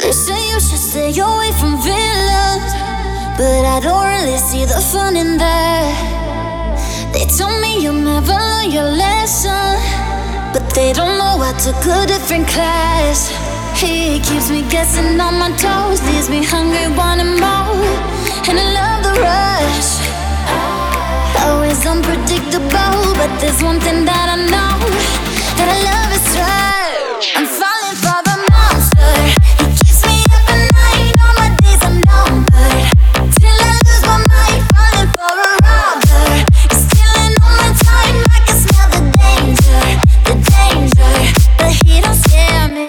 They say you should stay away from villains, but I don't really see the fun in that. They told me you'll never learn your lesson, but they don't know I took a different class. He keeps me guessing on my toes, leaves me hungry, wanting more, and I love the rush. Always unpredictable, but there's one thing that I know, that I love is rush. I'm falling for the monster. He keeps me up at night, all my days are numbered, till I lose my mind, falling for a robber. He's stealing all my time, I can smell the danger, but he don't scare me.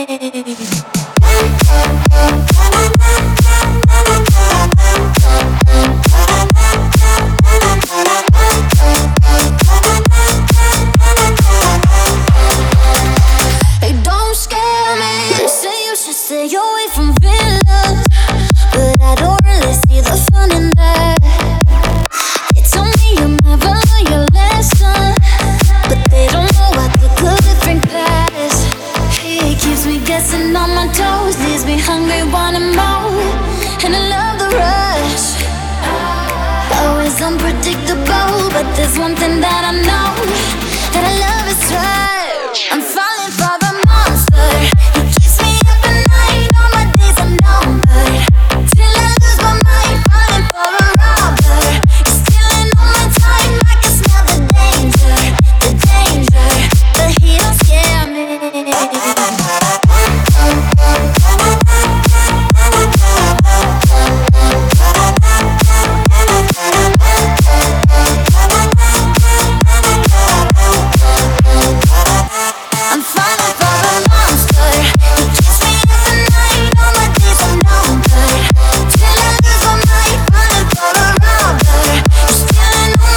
Stay away from villains, but I don't really see the fun in that. They told me you'll never learn your lesson, but they don't know I took a different class. He keeps me guessing on my toes, leaves me hungry, wanting more, and I love the rush. Always unpredictable, but there's one thing that I know, that I love is rush. I'm falling for the monster. He keeps me up at night, all my days are numbered, till I lose my mind, falling for a robber. He's stealing all my time, I can smell the danger, but he don't scare me.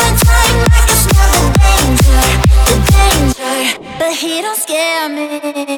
He don't scare me.